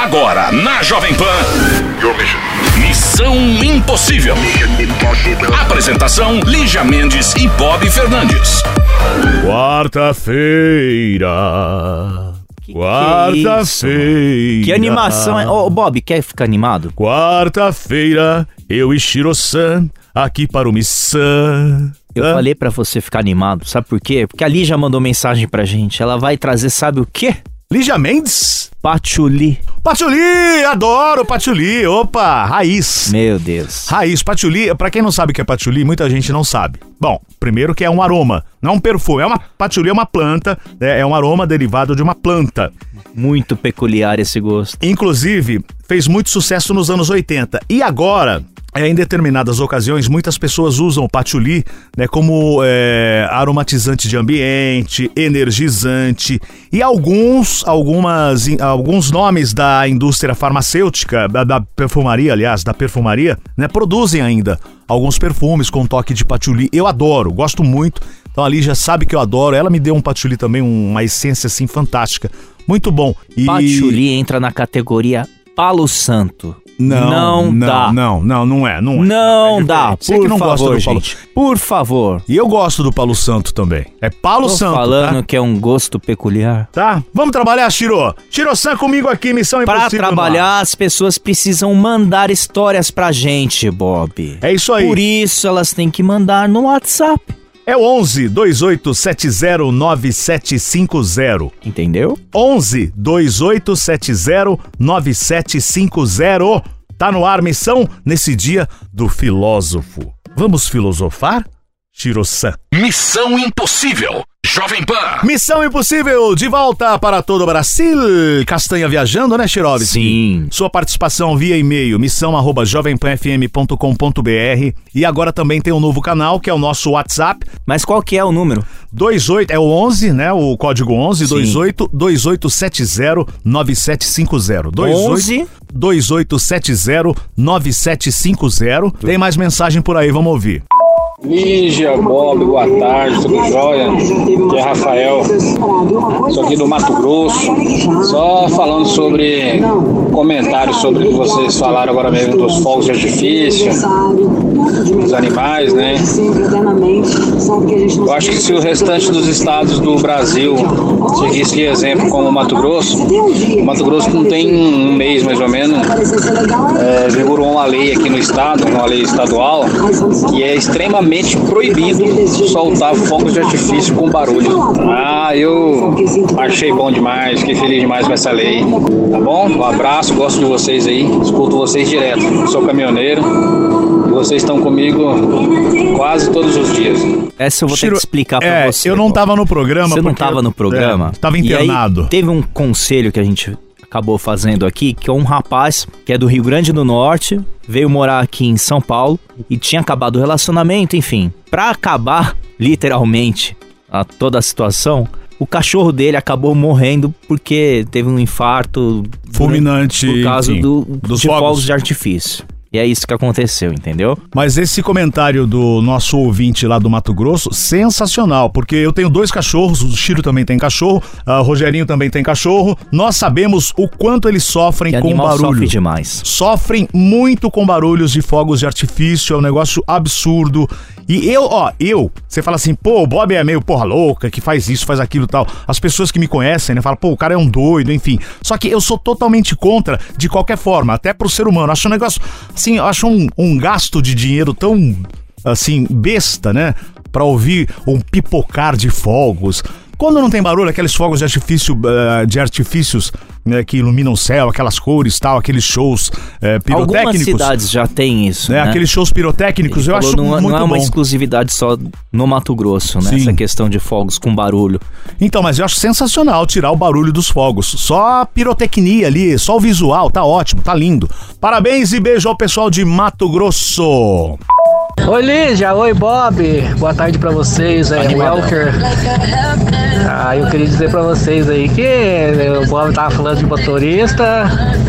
Agora, na Jovem Pan, Missão Impossível. Apresentação, Lígia Mendes e Bob Fernandes. Quarta-feira. Quarta-feira. Que animação é? Ô, Bob, quer ficar animado? Quarta-feira, eu e Shiro-san, aqui para o Missão. Eu falei pra você ficar animado, sabe por quê? Porque a Lígia mandou mensagem pra gente. Ela vai trazer, sabe o quê? Lígia Mendes? Patchouli. Patchouli, adoro patchouli. Opa, raiz. Meu Deus. Raiz, patchouli, pra quem não sabe o que é patchouli, muita gente não sabe. Bom, primeiro que é um aroma, não é um perfume. Patchouli é uma planta, é um aroma derivado de uma planta. Muito peculiar esse gosto. Inclusive, fez muito sucesso nos anos 80. E agora, em determinadas ocasiões, muitas pessoas usam o patchouli, né, como aromatizante de ambiente, energizante. E alguns nomes da indústria farmacêutica, da perfumaria, né, produzem ainda alguns perfumes com toque de patchouli. Eu adoro, gosto muito. Então a Lígia sabe que eu adoro. Ela me deu um patchouli também, uma essência assim fantástica. Muito bom. Patchouli entra na categoria Palo Santo. Não dá. Não é. Não dá, por não favor, gente. Por favor. E eu gosto do Palo Santo também. É Palo Santo, falando, tá? Que é um gosto peculiar. Tá? Vamos trabalhar, Shiro? Shiro-san comigo aqui, Missão Impossível. Pra trabalhar, as pessoas precisam mandar histórias pra gente, Bob. É isso aí. Por isso, elas têm que mandar no WhatsApp. É o 11 2870 9750. Entendeu? 11 2870 9750. Tá no ar, Missão, nesse dia do filósofo. Vamos filosofar, Shiro-san? Missão Impossível. Jovem Pan. Missão Impossível, de volta para todo o Brasil. Castanha viajando, né, Chirovski? Sim. Sua participação via e-mail, missão@jovempanfm.com.br. E agora também tem um novo canal, que é o nosso WhatsApp. Mas qual que é o número? 28, é o 11, né, o código 11, 28 2870 9750. 11 2870 9750. Tem mais mensagem por aí, vamos ouvir. Lígia, Bob, boa tarde, tudo jóia? Aqui é Rafael, sou aqui do Mato Grosso, só falando sobre comentários sobre o que vocês falaram agora mesmo dos fogos de artifício, dos animais, né? Eu acho que se o restante dos estados do Brasil seguisse de exemplo como o Mato Grosso não tem um mês mais ou menos, vigorou uma lei aqui no estado, uma lei estadual, que é extremamente proibido soltar fogos de artifício com barulho. Eu achei bom demais, fiquei feliz demais com essa lei. Tá bom? Um abraço, gosto de vocês aí, escuto vocês direto. Sou caminhoneiro e vocês estão comigo quase todos os dias. Essa eu vou ter que explicar pra você. Eu não tava no programa. Você não tava no programa? Tava internado. E aí, teve um conselho que a gente acabou fazendo aqui, que é um rapaz que é do Rio Grande do Norte, veio morar aqui em São Paulo e tinha acabado o relacionamento, enfim. Pra acabar, literalmente, toda a situação, o cachorro dele acabou morrendo porque teve um infarto fulminante por causa dos de fogos de artifício. E é isso que aconteceu, entendeu? Mas esse comentário do nosso ouvinte lá do Mato Grosso, sensacional, porque eu tenho 2 cachorros, o Chiro também tem cachorro, o Rogerinho também tem cachorro, nós sabemos o quanto eles sofrem com barulho. Sofre demais. Sofrem muito com barulhos de fogos de artifício, é um negócio absurdo. E você fala assim, pô, o Bob é meio porra louca, que faz isso, faz aquilo e tal. As pessoas que me conhecem, né, falam, pô, o cara é um doido, enfim. Só que eu sou totalmente contra, de qualquer forma, até pro ser humano. Acho um negócio, assim, acho um gasto de dinheiro tão, assim, besta, né, pra ouvir um pipocar de fogos. Quando não tem barulho, aqueles fogos de artifícios, né, que iluminam o céu, aquelas cores, tal, aqueles shows pirotécnicos. Algumas cidades já tem isso, né? Aqueles shows pirotécnicos, eu acho muito bom. Não é uma exclusividade só no Mato Grosso, né? Sim. Essa questão de fogos com barulho. Então, mas eu acho sensacional tirar o barulho dos fogos. Só a pirotecnia ali, só o visual, tá ótimo, tá lindo. Parabéns e beijo ao pessoal de Mato Grosso. Oi Lígia, oi Bob, boa tarde pra vocês, Welker. Eu queria dizer pra vocês aí que o Bob tava falando de motorista.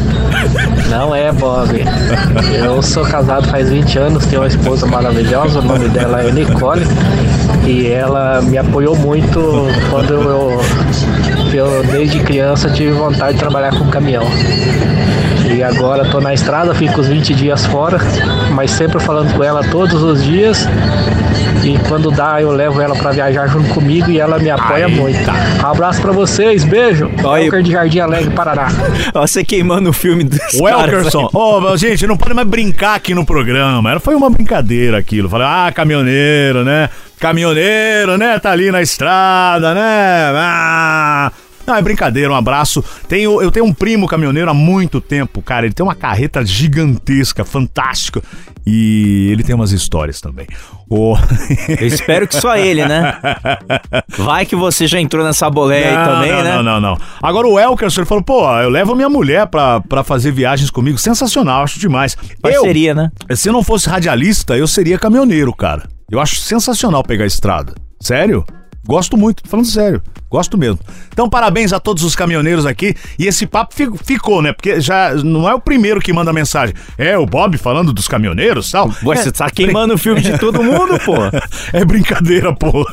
Não é, Bob. Eu sou casado faz 20 anos, tenho uma esposa maravilhosa, o nome dela é Nicole. E ela me apoiou muito quando eu que eu desde criança tive vontade de trabalhar com caminhão. E agora tô na estrada, fico os 20 dias fora, mas sempre falando com ela todos os dias. E quando dá, eu levo ela pra viajar junto comigo e ela me apoia muito. Um abraço pra vocês, beijo. Elker de Jardim Alegre, Paraná. Ó, você queimando o filme dos O Elkerson. Gente, não pode mais brincar aqui no programa. Foi uma brincadeira aquilo. Falei, caminhoneiro, né? Caminhoneiro, né? Tá ali na estrada, né? Não, é brincadeira, um abraço. Eu tenho um primo caminhoneiro há muito tempo, cara. Ele tem uma carreta gigantesca, fantástica. E ele tem umas histórias também. Eu espero que só ele, né? Vai que você já entrou nessa boleia aí também, né? Não. Agora o Elkerson, ele falou, eu levo minha mulher pra fazer viagens comigo. Sensacional, acho demais. Parceria, né? Se eu não fosse radialista, eu seria caminhoneiro, cara. Eu acho sensacional pegar a estrada. Sério? Gosto muito, tô falando sério. Gosto mesmo. Então, parabéns a todos os caminhoneiros aqui. E esse papo ficou, né? Porque já não é o primeiro que manda mensagem. É o Bob falando dos caminhoneiros e tal. Você tá queimando o filme de todo mundo, pô. É brincadeira, pô.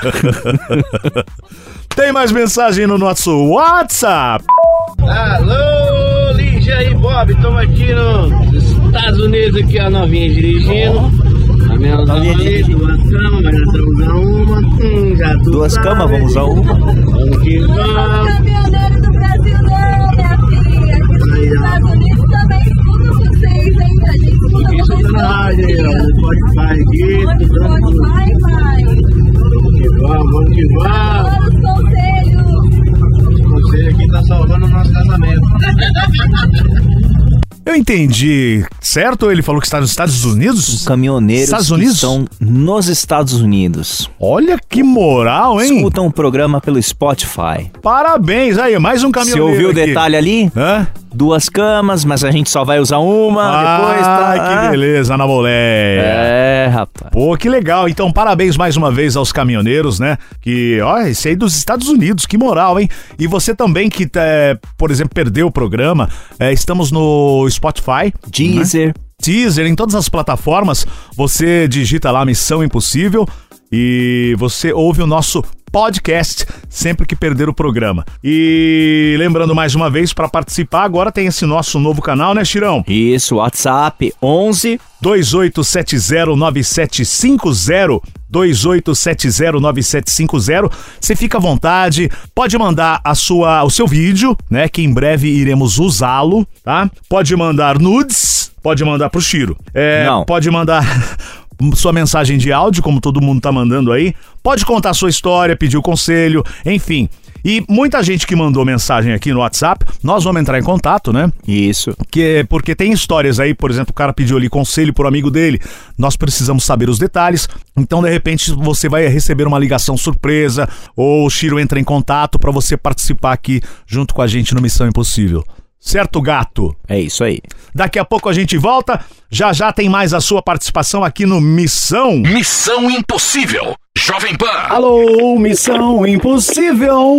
Tem mais mensagem no nosso WhatsApp. Alô, Lígia e Bob. Estamos aqui nos Estados Unidos, aqui a novinha dirigindo. Duas camas, vamos usar uma. Vamos que vamos. Caminhoneiro do Brasil não, minha filha. Aqui nos Estados Unidos também escuto vocês, hein? A gente escuta vocês todos. Spotify aqui. Onde Spotify, vai? Vamos que vamos. Os conselhos. O conselho aqui tá salvando o nosso casamento. Eu entendi, certo? Ele falou que está nos Estados Unidos? Os caminhoneiros Estados Unidos? estão nos Estados Unidos. Olha que moral, hein? Escutam o programa pelo Spotify. Parabéns, aí, mais um caminhoneiro. Você ouviu aqui. o detalhe ali? Hã? 2 camas, mas a gente só vai usar uma depois, tá? Que beleza, na boleia. É, rapaz. Pô, que legal. Então, parabéns mais uma vez aos caminhoneiros, né? Que, esse aí dos Estados Unidos, que moral, hein? E você também que, por exemplo, perdeu o programa, estamos no Spotify. Deezer. Né? Deezer, em todas as plataformas, você digita lá Missão Impossível e você ouve o nosso podcast sempre que perder o programa. E lembrando mais uma vez, para participar, agora tem esse nosso novo canal, né, Chirão? Isso, WhatsApp 11 28709750 28709750. Você fica à vontade, pode mandar o seu vídeo, né, que em breve iremos usá-lo, tá? Pode mandar nudes, pode mandar pro Chiro. Não. Pode mandar sua mensagem de áudio, como todo mundo tá mandando aí. Pode contar sua história, pedir o conselho, enfim. E muita gente que mandou mensagem aqui no WhatsApp, nós vamos entrar em contato, né? Isso. Porque tem histórias aí, por exemplo, o cara pediu ali conselho pro amigo dele, nós precisamos saber os detalhes, então de repente você vai receber uma ligação surpresa, ou o Chiro entra em contato pra você participar aqui junto com a gente no Missão Impossível. Certo, gato? É isso aí. Daqui a pouco a gente volta, já tem mais a sua participação aqui no Missão Impossível, Jovem Pan. Alô, Missão Impossível.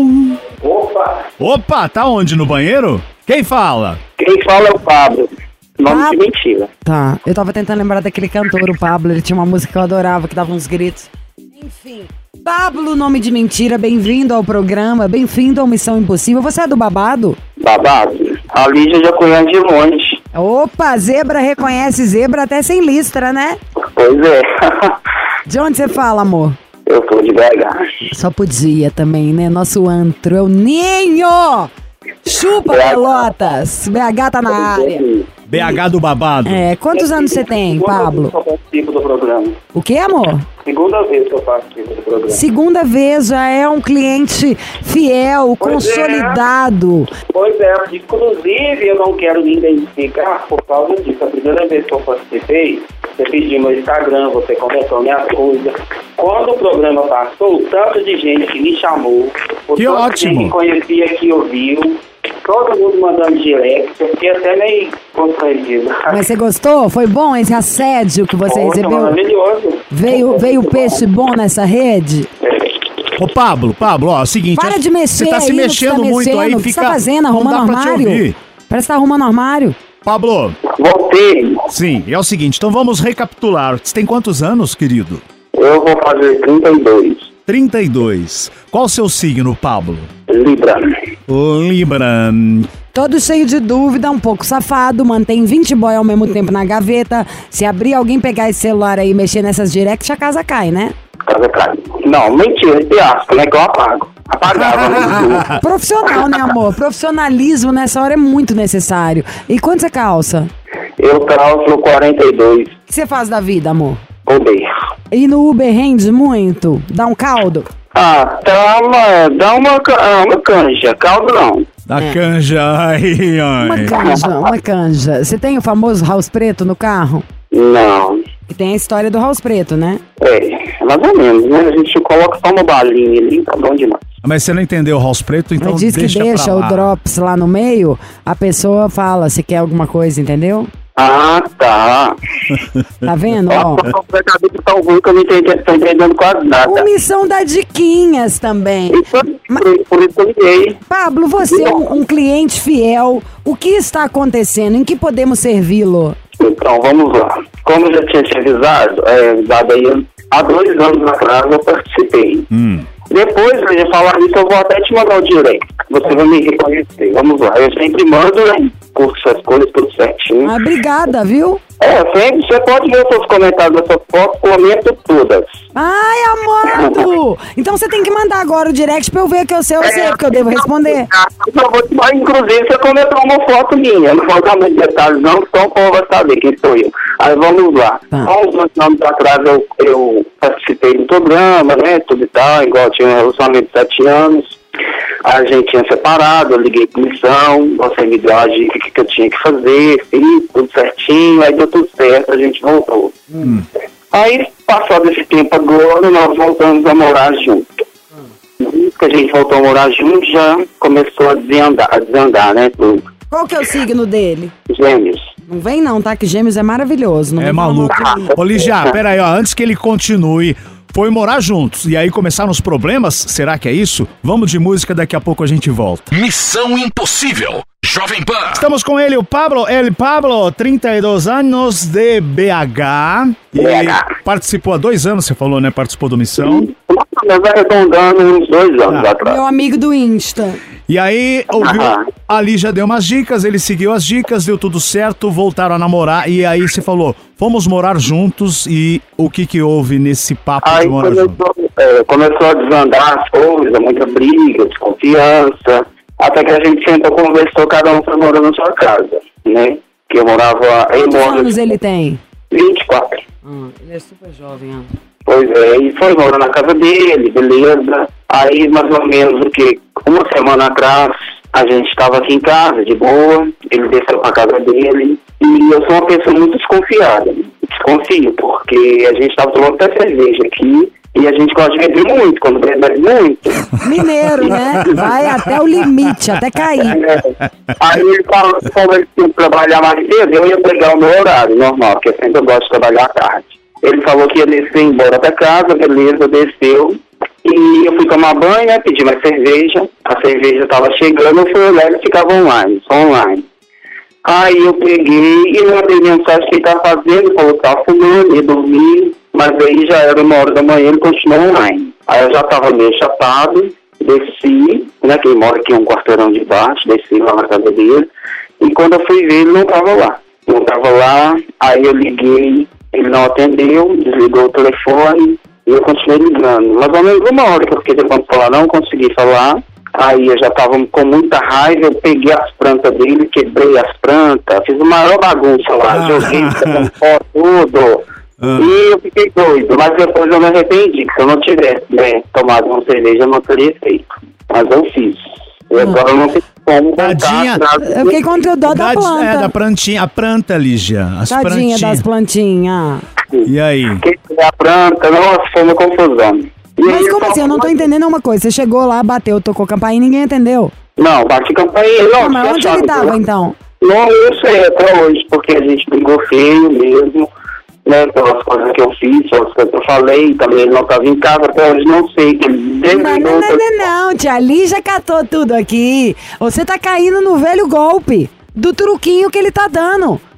Opa, tá onde? No banheiro? Quem fala? Quem fala é o Pablo. Nome de mentira. Tá, eu tava tentando lembrar daquele cantor, o Pablo, ele tinha uma música que eu adorava, que dava uns gritos. Enfim, Pablo, nome de mentira, bem-vindo ao programa, bem-vindo ao Missão Impossível. Você é do babado? Babado? A Lígia já conhece de longe. Opa, zebra reconhece zebra até sem listra, né? Pois é. De onde você fala, amor? Eu tô de BH. Só podia também, né? Nosso antro é o Ninho! Chupa, Pelotas! BH tá na área. BH do babado. Quantos anos você tem, Pablo? Eu participo do programa. O que, amor? Segunda vez que eu participo do programa. Segunda vez, já é um cliente fiel, consolidado. Pois é, inclusive eu não quero me identificar por causa disso. A primeira vez que eu participei, você pediu meu Instagram, você comentou minhas coisas. Quando o programa passou, o tanto de gente que me chamou, o que tanto ótimo. de gente que conhecia, que ouviu, todo mundo mandando direct, eu fiquei até meio constrangido. Mas você gostou? Foi bom esse assédio que você Poxa, recebeu? maravilhoso. Veio peixe bom nessa rede? Ô, Pablo, ó, é o seguinte... Para de mexer você tá se aí no que mexendo você tá muito mexendo. aí, O que fica... você tá fazendo? não Arrumando dá pra te armário? ouvir. Parece que tá arrumando armário. Pablo, Voltei. sim, é o seguinte, então vamos recapitular. Você tem quantos anos, querido? Eu vou fazer 32. 32. Qual o seu signo, Pablo? Libra. Libra. Todo cheio de dúvida, um pouco safado, mantém 20 boy ao mesmo tempo na gaveta. Se abrir, alguém pegar esse celular aí e mexer nessas directs, a casa cai, né? Casa cai. Não, mentira, esse asco, né? Que eu apago. Apagava. Profissional, né, amor? Profissionalismo nessa hora é muito necessário. E quanto você calça? Eu calço 42. O que você faz da vida, amor? Odeio. E no Uber rende muito? Dá um caldo? Ah, dá uma canja. Caldo não. Da canja, ai. Uma canja. Você tem o famoso house preto no carro? Não. E tem a história do house preto, né? Mais ou menos, né? A gente coloca só uma balinha ali, tá bom demais. Mas você não entendeu o house preto, então Mas diz que deixa o drops lá no meio, a pessoa fala se quer alguma coisa, entendeu? Ah, tá. Tá vendo, ó? Tão ruim que eu não tô entendendo quase nada. Omissão dá diquinhas também. Por isso eu liguei. Pablo, você é um cliente fiel. O que está acontecendo? Em que podemos servi-lo? Então, vamos lá. Como eu já tinha te avisado aí, há 2 anos atrás eu participei. Depois, pra gente falar isso, eu vou até te mandar o direct. Você vai me reconhecer. Vamos lá. Eu sempre mando, né? Curso suas coisas, tudo certinho. Ah, obrigada, viu? Sempre. Você pode ver os seus comentários da sua foto, comento todas. Ai, amado! Então você tem que mandar agora o direct pra eu ver que eu sei, porque eu devo responder. Eu vou te mandar, inclusive, você comentou uma foto minha. Não vou dar muitos detalhes, não, então o povo vai saber quem sou eu. Aí vamos lá. Há uns 2 anos atrás eu participei do programa, né? Tudo e tal, igual tinha um relacionamento de 7 anos. A gente tinha separado, eu liguei pra missão, você me deu a dica que eu tinha que fazer, fiz tudo certinho, aí deu tudo certo, a gente voltou. Aí, passado esse tempo agora, nós voltamos a morar junto. Que a gente voltou a morar junto, já começou a desandar, né, tudo. Qual que é o signo dele? Gêmeos. Não vem não, tá? Que Gêmeos é maravilhoso. Não é maluco. Ô, Lígia, peraí, ó, antes que ele continue, foi morar juntos e aí começaram os problemas? Será que é isso? Vamos de música, daqui a pouco a gente volta. Missão Impossível, Jovem Pan. Estamos com ele, o Pablo, 32 anos de BH. E participou há 2 anos, você falou, né? Participou do Missão. Mas vai arredondando uns 2 anos atrás. Meu amigo do Insta. E aí, ouviu, a Lígia deu umas dicas, ele seguiu as dicas, deu tudo certo, voltaram a namorar, e aí você falou, vamos morar juntos, e o que houve nesse papo de morar juntos? Começou a desandar as coisas, muita briga, desconfiança, até que a gente sentou, conversou, cada um foi morando na sua casa, né? Que eu morava... Quantos anos ele tem? 24. Ele é super jovem, ó. Pois é, e foi morar na casa dele, beleza. Aí, mais ou menos, uma semana atrás, a gente estava aqui em casa, de boa, ele desceu pra casa dele, e eu sou uma pessoa muito desconfiada. Desconfio, porque a gente estava tomando até cerveja aqui, e a gente gosta de beber muito, quando bebe muito. Mineiro, né? Vai até o limite, até cair. Aí ele falou que como ele tinha que trabalhar mais cedo, eu ia pegar o meu horário normal, porque sempre eu gosto de trabalhar à tarde. Ele falou que ia descer embora pra casa, beleza, desceu. E eu fui tomar banho, né, pedi mais cerveja. A cerveja tava chegando, eu fui olhar e ficava só online. Aí eu peguei e mandei mensagem que ele tava fazendo, falou que tava fumando, ia dormir. Mas aí já era 1h da manhã, ele continuou online. Aí eu já tava meio chapado, desci, né, que ele mora aqui um quarteirão de baixo, desci lá na casa dele. E quando eu fui ver, ele não tava lá. Não tava lá, aí eu liguei. Ele não atendeu, desligou o telefone e eu continuei ligando. Mais ou menos 1 hora que eu fiquei tentando falar, não consegui falar. Aí eu já tava com muita raiva, eu peguei as plantas dele, quebrei as plantas, fiz uma maior bagunça lá, joguei tudo. E eu fiquei doido, mas depois eu me arrependi, que se eu não tivesse tomado uma cerveja, eu não teria feito. Mas eu fiz. E agora eu não sei como Tadinha. Eu fiquei com o dó da planta. É, da plantinha, a planta, Lígia. Tadinha das plantinhas. E aí? A planta, nossa, foi uma confusão. Mas como assim? Eu não tô entendendo uma coisa. Você chegou lá, bateu, tocou campainha e ninguém entendeu. Não, bati campainha. Não, mas onde ele tava, então? Não, eu sei até hoje, porque a gente brigou feio mesmo, né, pelas coisas que eu fiz, pelas coisas que eu falei, também ele não estava em casa, até hoje não sei. Que ele não, tia Lígia catou tudo aqui. Você tá caindo no velho golpe do truquinho que ele tá dando.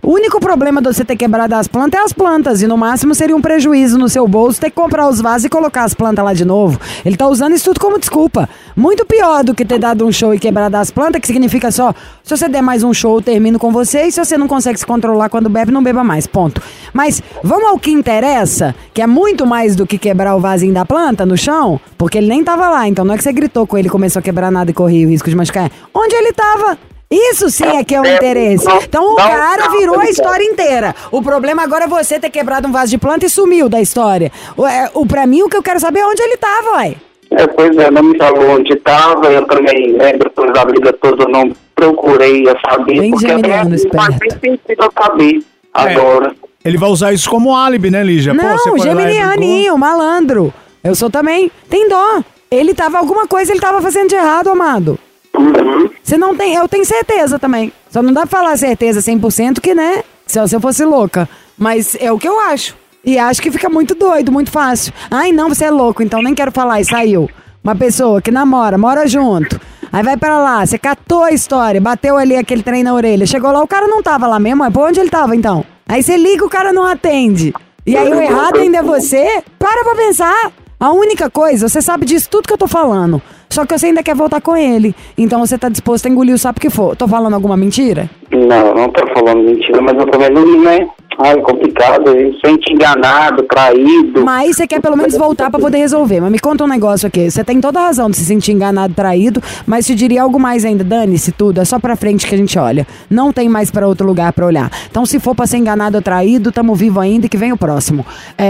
O único problema de você ter quebrado as plantas é as plantas. E no máximo seria um prejuízo no seu bolso ter que comprar os vasos e colocar as plantas lá de novo. Ele tá usando isso tudo como desculpa. Muito pior do que ter dado um show e quebrado as plantas, que significa só, se você der mais um show, eu termino com você. E se você não consegue se controlar quando bebe, não beba mais. Ponto. Mas vamos ao que interessa, que é muito mais do que quebrar o vasinho da planta no chão, porque ele nem tava lá. Então não é que você gritou com ele e começou a quebrar nada e corria o risco de machucar. Onde ele tava? Isso sim é que é o interesse. Então o cara virou a história inteira. O problema agora é você ter quebrado um vaso de planta e sumiu da história. Pra mim, o que eu quero saber é onde ele tava, ué. Pois é, não me falou onde estava, eu também lembro depois da briga toda, eu não procurei saber, bem porque geminiano, esperto. Eu saber agora. Ele vai usar isso como álibi, né, Lígia? Não, geminianinho, malandro. Eu sou também. Tem dó. Ele tava, alguma coisa ele tava fazendo de errado, amado. Você não tem, eu tenho certeza também. Só não dá pra falar certeza 100% que, né, se eu fosse louca. Mas é o que eu acho. E acho que fica muito doido, muito fácil. Ai, não, você é louco, então nem quero falar. E saiu. Uma pessoa que namora, mora junto. Aí vai pra lá, você catou a história, bateu ali aquele trem na orelha. Chegou lá, o cara não tava lá mesmo. Pô, onde ele tava, então? Aí você liga, o cara não atende. E aí o errado ainda é você? Para pra pensar. A única coisa, você sabe disso tudo que eu tô falando. Só que você ainda quer voltar com ele. Então você tá disposto a engolir o sapo que for. Tô falando alguma mentira? Não tô falando mentira, mas eu também não, né? Ai, complicado, sente enganado, traído. Mas você quer pelo menos voltar pra poder resolver. Mas me conta um negócio aqui. Você tem toda a razão de se sentir enganado, traído, mas te diria algo mais ainda. Dane-se tudo, é só pra frente que a gente olha. Não tem mais pra outro lugar pra olhar. Então se for pra ser enganado ou traído, tamo vivo ainda e que vem o próximo.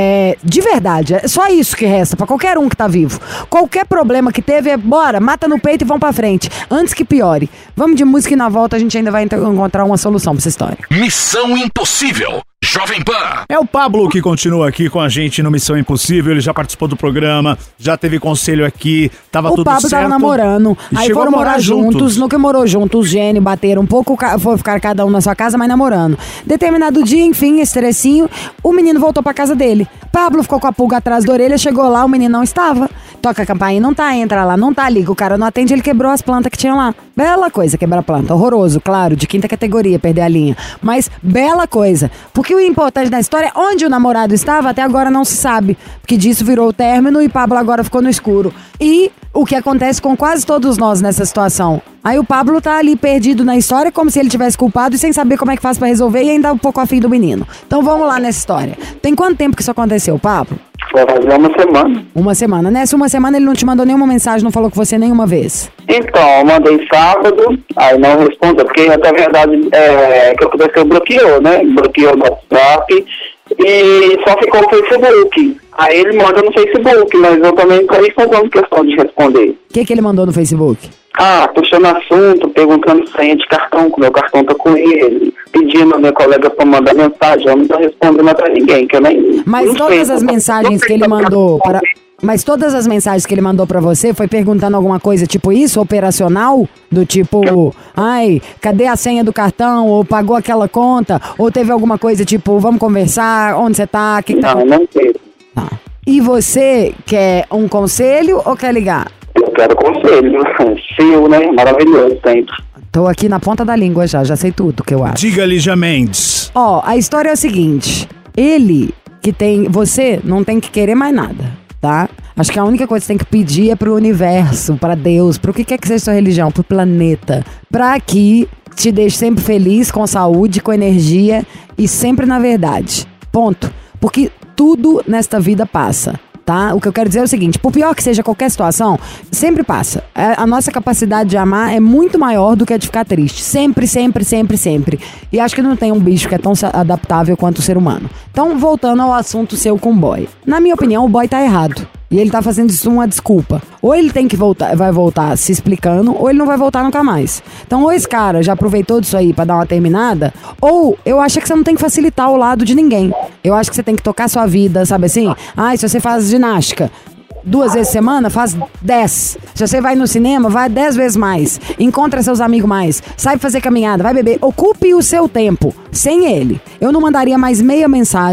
De verdade, é só isso que resta pra qualquer um que tá vivo. Qualquer problema que teve, bora, mata no peito e vamos pra frente. Antes que piore. Vamos de música e na volta a gente ainda vai encontrar uma solução pra essa história. Missão Impossível. Jovem Pan. É o Pablo que continua aqui com a gente no Missão Impossível. Ele já participou do programa, já teve conselho aqui, tava tudo certo. O Pablo tava namorando, aí foram morar juntos. No que morou juntos, os gênios bateram um pouco, foi ficar cada um na sua casa, mas namorando. Determinado dia, enfim, estressinho, o menino voltou pra casa dele. Pablo ficou com a pulga atrás da orelha, chegou lá, o menino não estava. Toca a campainha, não tá, entra lá, não tá, liga, o cara não atende, ele quebrou as plantas que tinha lá. Bela coisa, quebrar planta, horroroso, claro, de quinta categoria, perder a linha. Mas bela coisa, porque o importante da história, onde o namorado estava, até agora não se sabe, porque disso virou o término e Pablo agora ficou no escuro. E o que acontece com quase todos nós nessa situação. Aí o Pablo tá ali perdido na história, como se ele tivesse culpado e sem saber como é que faz pra resolver e ainda um pouco afim do menino. Então vamos lá nessa história. Tem quanto tempo que isso aconteceu, Pablo? Vai fazer uma semana. Uma semana. Nessa uma semana ele não te mandou nenhuma mensagem, não falou com você nenhuma vez? Então, eu mandei sábado, aí não respondeu, porque até a verdade é que aconteceu, bloqueou, né? Bloqueou no WhatsApp e só ficou no Facebook. Aí ele manda no Facebook, mas eu também não estou fazendo questão de responder. O que ele mandou no Facebook? Puxando assunto, perguntando senha de cartão, que meu cartão tá com ele, pedindo a minha colega pra mandar mensagem, eu não tô respondendo pra ninguém, que eu nem... Mas todas as mensagens que ele mandou para... Mas todas as mensagens que ele mandou pra você foi perguntando alguma coisa tipo isso, operacional? Do tipo, ai, cadê a senha do cartão? Ou pagou aquela conta? Ou teve alguma coisa tipo, vamos conversar, onde você tá? Não teve. Tá. E você quer um conselho ou quer ligar? Eu quero conselho, seu, né? Maravilhoso, sempre. Tô aqui na ponta da língua já sei tudo que eu acho. Diga, Lígia Mendes. A história é a seguinte, ele que tem, você não tem que querer mais nada, tá? Acho que a única coisa que você tem que pedir é pro universo, pra Deus, pro que quer que seja sua religião, pro planeta, pra que te deixe sempre feliz, com saúde, com energia e sempre na verdade. Ponto. Porque tudo nesta vida passa. Tá? O que eu quero dizer é o seguinte, por pior que seja qualquer situação, sempre passa. A nossa capacidade de amar é muito maior do que a de ficar triste. Sempre, sempre, sempre, sempre. E acho que não tem um bicho que é tão adaptável quanto o ser humano. Então, voltando ao assunto seu com o boy. Na minha opinião, o boy tá errado. E ele tá fazendo isso uma desculpa. Ou ele tem que voltar, vai voltar se explicando, ou ele não vai voltar nunca mais. Então, ou esse cara já aproveitou disso aí pra dar uma terminada, ou eu acho que você não tem que facilitar o lado de ninguém. Eu acho que você tem que tocar sua vida, sabe assim? Se você faz ginástica 2 vezes por semana, faz 10. Se você vai no cinema, vai 10 vezes mais. Encontra seus amigos mais. Sai fazer caminhada, vai beber. Ocupe o seu tempo, sem ele. Eu não mandaria mais meia mensagem,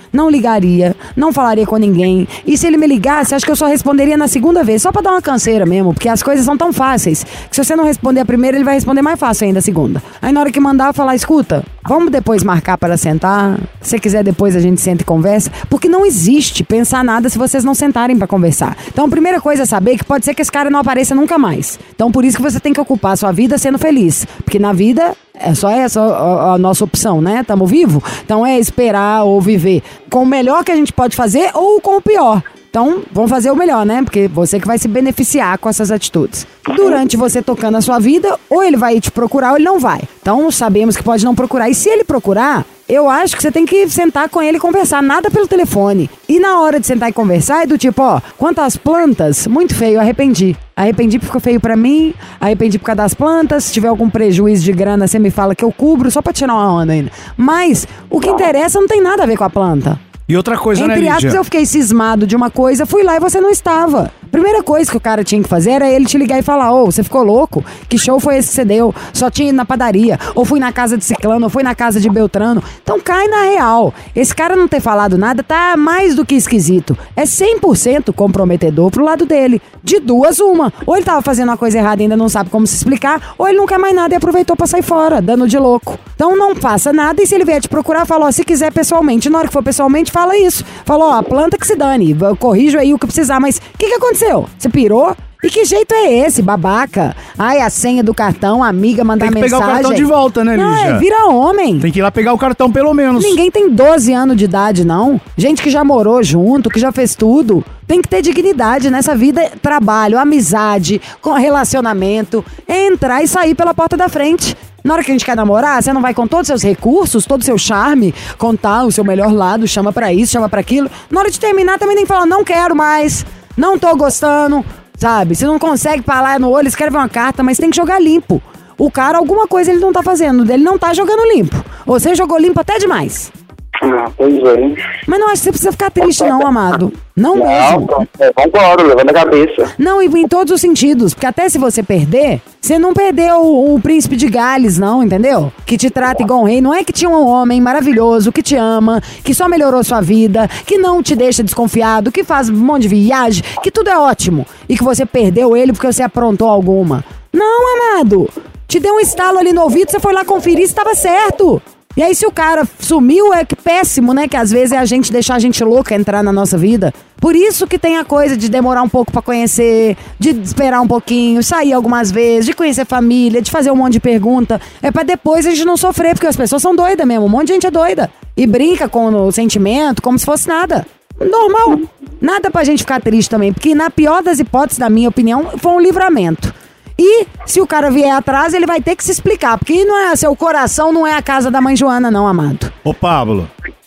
não ligaria, não falaria com ninguém. E se ele me ligasse, acho que eu só responderia na segunda vez, só pra dar uma canseira mesmo, porque as coisas são tão fáceis, que se você não responder a primeira, ele vai responder mais fácil ainda a segunda. Aí na hora que mandar, eu falar, escuta, vamos depois marcar para sentar, se quiser depois a gente senta e conversa, porque não existe pensar nada se vocês não sentarem pra conversar. Então a primeira coisa é saber que pode ser que esse cara não apareça nunca mais. Então por isso que você tem que ocupar a sua vida sendo feliz, porque na vida é só essa a nossa opção, né? Tamo vivo, então é esperar ou viver com o melhor que a gente pode fazer ou com o pior. Então, vamos fazer o melhor, né? Porque você que vai se beneficiar com essas atitudes. Durante você tocando a sua vida, ou ele vai te procurar ou ele não vai. Então, sabemos que pode não procurar. E se ele procurar, eu acho que você tem que sentar com ele e conversar. Nada pelo telefone. E na hora de sentar e conversar, é do tipo, ó, quanto às plantas, muito feio, arrependi. Arrependi porque ficou feio pra mim, arrependi por causa das plantas. Se tiver algum prejuízo de grana, você me fala que eu cubro, só pra tirar uma onda ainda. Mas, o que interessa não tem nada a ver com a planta. E outra coisa, né, Entre Lídia? aspas, eu fiquei cismado de uma coisa, fui lá e você não estava. Primeira coisa que o cara tinha que fazer era ele te ligar e falar, ô, você ficou louco? Que show foi esse que você deu? Só tinha ido na padaria, ou fui na casa de ciclano, ou fui na casa de Beltrano. Então cai na real. Esse cara não ter falado nada tá mais do que esquisito. É 100% comprometedor pro lado dele. De duas, uma. Ou ele tava fazendo uma coisa errada e ainda não sabe como se explicar, ou ele não quer mais nada e aproveitou pra sair fora, dando de louco. Então não faça nada e se ele vier te procurar, fala, ó, se quiser pessoalmente. Na hora que for pessoalmente, fala isso. Fala, ó, a planta que se dane, eu corrijo aí o que precisar, mas o que aconteceu? Você pirou? E que jeito é esse, babaca? Ai, a senha do cartão, a amiga mandar mensagem. Tem que pegar o cartão de volta, né, Lígia? Não, vira homem. Tem que ir lá pegar o cartão, pelo menos. Ninguém tem 12 anos de idade, não. Gente que já morou junto, que já fez tudo. Tem que ter dignidade nessa vida. Trabalho, amizade, relacionamento. Entrar e sair pela porta da frente. Na hora que a gente quer namorar, você não vai com todos os seus recursos, todo o seu charme, contar o seu melhor lado, chama pra isso, chama pra aquilo. Na hora de terminar, também tem que falar, não quero mais, não tô gostando, sabe? Se não consegue falar no olho, escreve uma carta, mas tem que jogar limpo. O cara, alguma coisa ele não tá fazendo, ele não tá jogando limpo. Você jogou limpo até demais. Pois é. Mas não acho que você precisa ficar triste não, amado. Não mesmo. Concordo, levando a cabeça. Não, e em todos os sentidos. Porque até se você perder, você não perdeu o príncipe de Gales, não, entendeu? Que te trata igual um rei. Não é que tinha um homem maravilhoso, que te ama, que só melhorou sua vida, que não te deixa desconfiado, que faz um monte de viagem, que tudo é ótimo. E que você perdeu ele porque você aprontou alguma. Não, amado. Te deu um estalo ali no ouvido, você foi lá conferir se estava certo. E aí se o cara sumiu, é que péssimo, né? Que às vezes é a gente deixar a gente louca entrar na nossa vida. Por isso que tem a coisa de demorar um pouco pra conhecer, de esperar um pouquinho, sair algumas vezes, de conhecer família, de fazer um monte de pergunta. É pra depois a gente não sofrer, porque as pessoas são doidas mesmo. Um monte de gente é doida. E brinca com o sentimento como se fosse nada. Normal. Nada pra gente ficar triste também, porque na pior das hipóteses, na minha opinião, foi um livramento. E se o cara vier atrás, ele vai ter que se explicar. Porque não é, seu coração não é a casa da mãe Joana, não, amado. Ô, Pablo.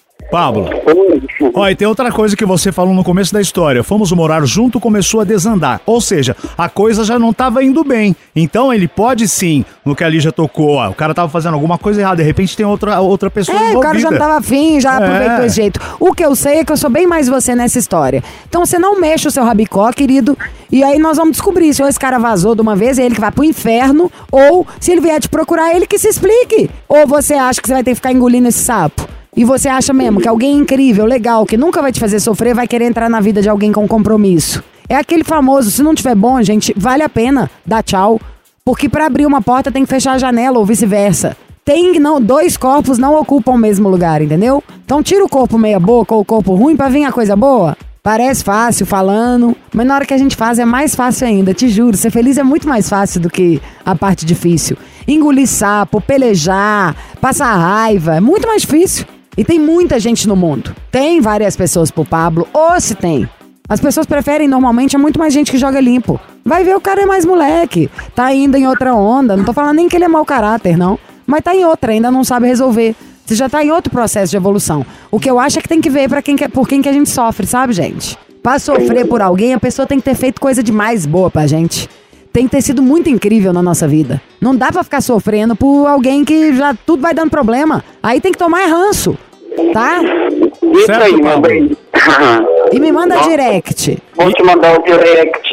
Ó, e tem outra coisa que você falou no começo da história. Fomos morar junto, começou a desandar. Ou seja, a coisa já não tava indo bem. Então ele pode sim, no que a Lígia tocou, ó, o cara tava fazendo alguma coisa errada, de repente tem outra pessoa envolvida. O cara já não tava afim, já aproveitou esse jeito. O que eu sei é que eu sou bem mais você nessa história. Então você não mexe o seu rabicó, querido, e aí nós vamos descobrir se esse cara vazou de uma vez, é ele que vai pro inferno, ou se ele vier te procurar, ele que se explique. Ou você acha que você vai ter que ficar engolindo esse sapo? E você acha mesmo que alguém incrível, legal, que nunca vai te fazer sofrer, vai querer entrar na vida de alguém com compromisso. É aquele famoso, se não tiver bom, gente, vale a pena dar tchau. Porque pra abrir uma porta tem que fechar a janela ou vice-versa. Dois corpos não ocupam o mesmo lugar, entendeu? Então tira o corpo meia boca ou o corpo ruim pra vir a coisa boa. Parece fácil falando, mas na hora que a gente faz é mais fácil ainda, te juro. Ser feliz é muito mais fácil do que a parte difícil. Engolir sapo, pelejar, passar raiva, é muito mais difícil. E tem muita gente no mundo. Tem várias pessoas pro Pablo, ou se tem. As pessoas preferem, normalmente, é muito mais gente que joga limpo. Vai ver, o cara é mais moleque, tá ainda em outra onda. Não tô falando nem que ele é mau caráter, não. Mas tá em outra, ainda não sabe resolver. Você já tá em outro processo de evolução. O que eu acho é que tem que ver por quem que a gente sofre, sabe, gente? Pra sofrer por alguém, a pessoa tem que ter feito coisa demais boa pra gente. Tem que ter sido muito incrível na nossa vida. Não dá pra ficar sofrendo por alguém que já tudo vai dando problema. Aí tem que tomar ranço, tá? Isso aí, meu bem. E me manda direct. Vou te mandar o direct.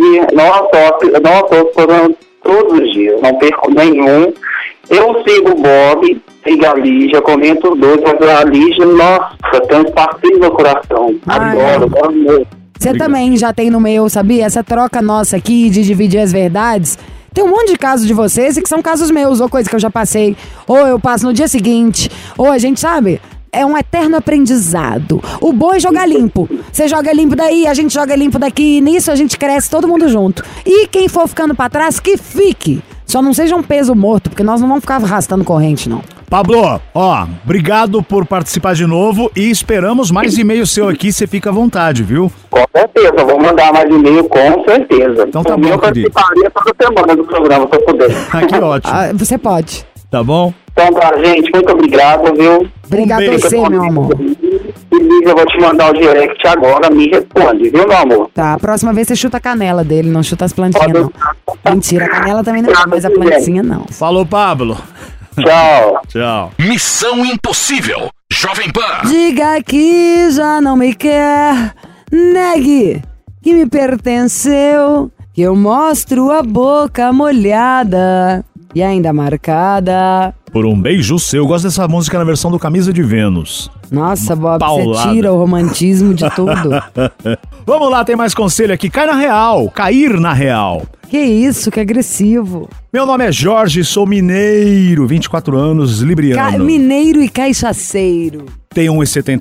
Nossa, todos os dias. Não perco nenhum. Eu sigo o Bob. siga a Lígia, eu comento os dois, mas a Lígia, nossa, tem um espacinho no coração. Adoro. Você também já tem no meu, sabia? Essa troca nossa aqui de dividir as verdades. Tem um monte de casos de vocês e que são casos meus, ou coisa que eu já passei, ou eu passo no dia seguinte, ou a gente, sabe... É um eterno aprendizado. O bom é jogar limpo. Você joga limpo daí, a gente joga limpo daqui. E nisso a gente cresce todo mundo junto. E quem for ficando pra trás, que fique. Só não seja um peso morto, porque nós não vamos ficar arrastando corrente, não. Pablo, obrigado por participar de novo e esperamos mais e-mail seu aqui, você fica à vontade, viu? Com certeza, vou mandar mais e-mail, com certeza. Então tá bom, eu participaria toda semana do programa, se eu puder. Que ótimo. Você pode. Tá bom? Então tá, gente, muito obrigado, viu? Obrigado a você, meu amor. E Lígia, eu vou te mandar o direct agora, me responde, viu, meu amor? Tá, a próxima vez você chuta a canela dele, não chuta as plantinhas, não. Mentira, a canela também não, mas a plantinha não. Falou, Pablo. Tchau. Tchau. Missão Impossível, Jovem Pan. Diga que já não me quer, negue que me pertenceu, que eu mostro a boca molhada e ainda marcada por um beijo seu. Eu gosto dessa música na versão do Camisa de Vênus. Nossa, Bob, paulada. você tira o romantismo de tudo. Vamos lá, tem mais conselho aqui. Cai na real, cair na real. Que isso, que agressivo. Meu nome é Jorge, sou mineiro, 24 anos, libriano. Mineiro e cachaceiro. Tenho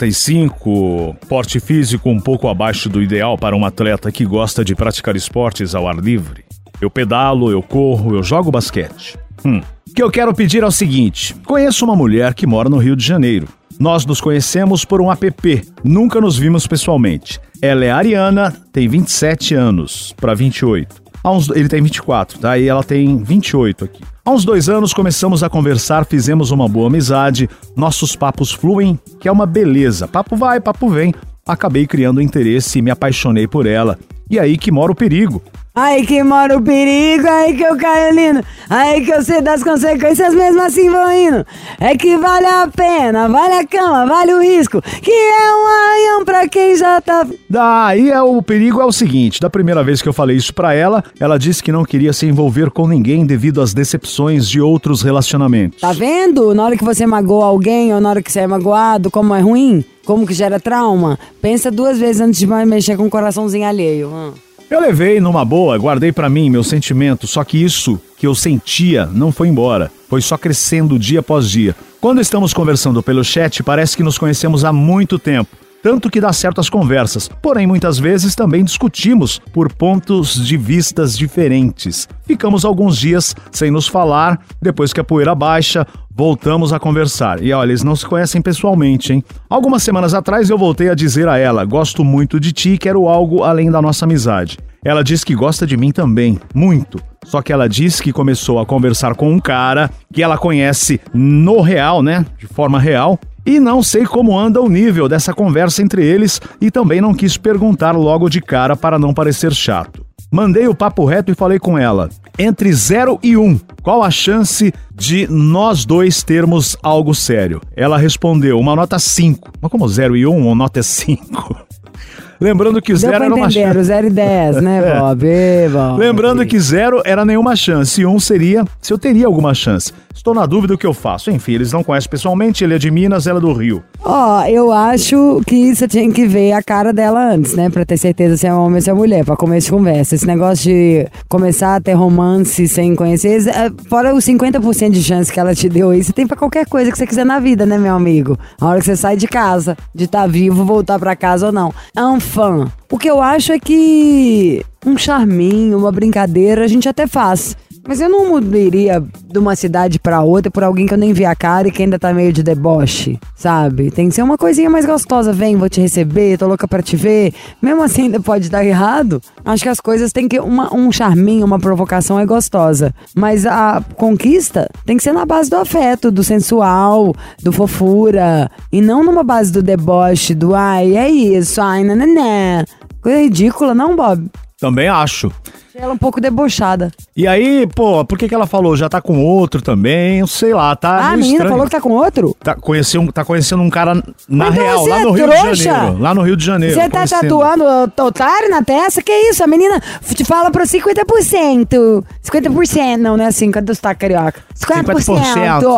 1,75, porte físico um pouco abaixo do ideal para um atleta que gosta de praticar esportes ao ar livre. Eu pedalo, eu corro, eu jogo basquete. O que eu quero pedir é o seguinte: conheço uma mulher que mora no Rio de Janeiro. Nós nos conhecemos por um app, nunca nos vimos pessoalmente. Ela é ariana, tem 27 anos para 28. Ele tem 24, tá? E ela tem 28 aqui. Há uns 2 anos começamos a conversar, fizemos uma boa amizade, nossos papos fluem, que é uma beleza. Papo vai, papo vem. Acabei criando interesse e me apaixonei por ela. E aí que mora o perigo. Aí que mora o perigo, aí que eu caio lindo, aí que eu sei das consequências, mesmo assim vou indo. É que vale a pena, vale a cama, vale o risco, que é um arranhão pra quem já tá... Daí o perigo é o seguinte: da primeira vez que eu falei isso pra ela, ela disse que não queria se envolver com ninguém devido às decepções de outros relacionamentos. Tá vendo? Na hora que você magoa alguém ou na hora que você é magoado, como é ruim, como que gera trauma, pensa 2 vezes antes de mexer com o coraçãozinho alheio. Eu levei numa boa, guardei pra mim meu sentimento, só que isso que eu sentia não foi embora. Foi só crescendo dia após dia. Quando estamos conversando pelo chat, parece que nos conhecemos há muito tempo. Tanto que dá certo as conversas, porém muitas vezes também discutimos por pontos de vistas diferentes. Ficamos alguns dias sem nos falar, depois que a poeira baixa, voltamos a conversar. E olha, eles não se conhecem pessoalmente, hein? Algumas semanas atrás eu voltei a dizer a ela: gosto muito de ti e quero algo além da nossa amizade. Ela diz que gosta de mim também, muito. Só que ela diz que começou a conversar com um cara que ela conhece no real, né? De forma real. E não sei como anda o nível dessa conversa entre eles e também não quis perguntar logo de cara para não parecer chato. Mandei o papo reto e falei com ela: entre 0 e 1, qual a chance de nós dois termos algo sério? Ela respondeu: uma nota 5. Mas como 0 e 1, uma nota é 5? Lembrando que 0 era uma chance. 0 e 10, né, Bob? Lembrando que 0 era nenhuma chance e 1 seria se eu teria alguma chance. Estou na dúvida o que eu faço. Enfim, eles não conhecem pessoalmente, ele é de Minas, ela é do Rio. Eu acho que você tinha que ver a cara dela antes, né? Pra ter certeza se é homem ou se é mulher, pra começo de conversa. Esse negócio de começar a ter romance sem conhecer, fora os 50% de chance que ela te deu aí, você tem pra qualquer coisa que você quiser na vida, né, meu amigo? A hora que você sai de casa, de estar vivo, voltar pra casa ou não. É um fã. O que eu acho é que um charminho, uma brincadeira, a gente até faz. Mas eu não mudaria de uma cidade pra outra por alguém que eu nem vi a cara e que ainda tá meio de deboche, sabe? Tem que ser uma coisinha mais gostosa. Vem, vou te receber, tô louca pra te ver. Mesmo assim ainda pode dar errado. Acho que as coisas tem que... Um charminho, uma provocação é gostosa. Mas a conquista tem que ser na base do afeto, do sensual, do fofura. E não numa base do deboche, do ai, é isso, ai, nananã. Coisa ridícula, não, Bob? Também acho. Ela um pouco debochada. E aí, pô, por que ela falou? Já tá com outro também? Sei lá, tá. A menina falou que tá com outro? Tá conhecendo um cara na então real, você lá no Rio de Janeiro. Lá no Rio de Janeiro. Você tá tatuando otário na testa? Que isso? A menina te fala pro 50%. 50%, não é assim, cadê o sotaque carioca? 50%, ó.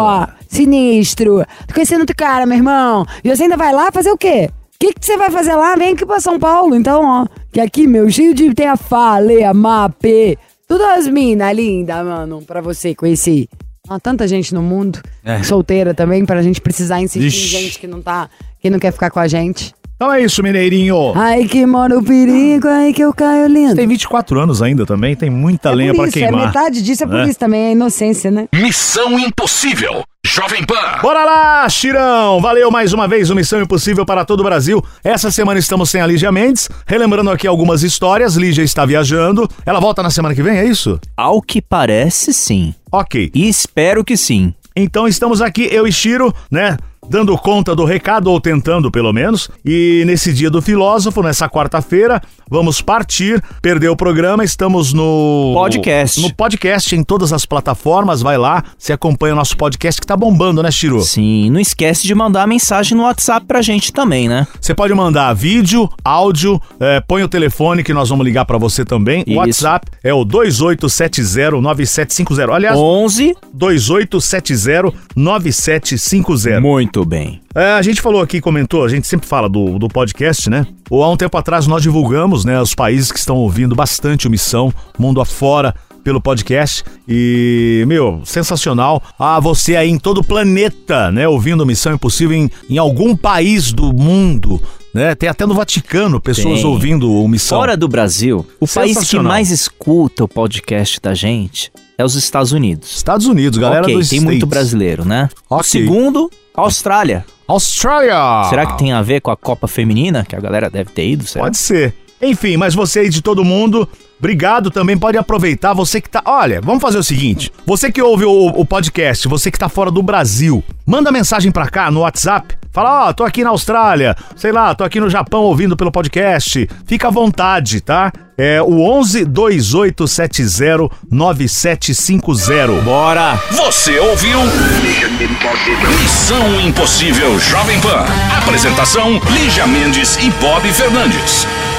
Sinistro. Tô conhecendo outro cara, meu irmão. E você ainda vai lá fazer o quê? O que você vai fazer lá? Vem aqui pra São Paulo, então, ó. Que aqui, meu, cheio de... Tem a Fale, a Mapê. Tudo as minas lindas, mano, pra você conhecer. Ó, tanta gente no mundo. Solteira também, pra gente precisar insistir em gente que não quer ficar com a gente. Então é isso, mineirinho. Ai, que mora o perigo, ai que eu caio lindo. Você tem 24 anos ainda também, tem muita lenha pra queimar. Metade disso é por isso também, é a inocência, né? Missão Impossível, Jovem Pan. Bora lá, Chirão! Valeu mais uma vez o Missão Impossível para todo o Brasil. Essa semana estamos sem a Lígia Mendes. Relembrando aqui algumas histórias, Lígia está viajando. Ela volta na semana que vem, é isso? Ao que parece, sim. Ok. E espero que sim. Então estamos aqui, eu e Chiro, né? Dando conta do recado, ou tentando pelo menos. E nesse dia do filósofo, nessa quarta-feira, vamos partir, perder o programa, estamos no... podcast. No podcast, em todas as plataformas, vai lá, você acompanha o nosso podcast que tá bombando, né, Chiro? Sim, não esquece de mandar mensagem no WhatsApp pra gente também, né? Você pode mandar vídeo, áudio, põe o telefone que nós vamos ligar pra você também. O WhatsApp é o 28709750. Aliás, 11 28709750. Muito bem. A gente falou aqui, comentou, a gente sempre fala do podcast, né? Ou há um tempo atrás nós divulgamos, né, os países que estão ouvindo bastante o Missão, mundo afora, pelo podcast. E, meu, sensacional. Você aí em todo o planeta, né, ouvindo Missão Impossível em algum país do mundo, né? Tem até no Vaticano pessoas ouvindo o Missão. Fora do Brasil, o país que mais escuta o podcast da gente é os Estados Unidos. Estados Unidos, galera dos tem States. muito brasileiro, né? O segundo, Austrália. Austrália! Será que tem a ver com a Copa Feminina, que a galera deve ter ido? Será? Pode ser. Enfim, mas você aí de todo mundo, obrigado também, pode aproveitar, você que tá... Olha, vamos fazer o seguinte, você que ouve o podcast, você que tá fora do Brasil, manda mensagem pra cá no WhatsApp, fala, tô aqui na Austrália, sei lá, tô aqui no Japão ouvindo pelo podcast, fica à vontade, tá? É o 11 2870 9750. Bora! Você ouviu? Missão Impossível Jovem Pan. Apresentação, Lígia Mendes e Bob Fernandes.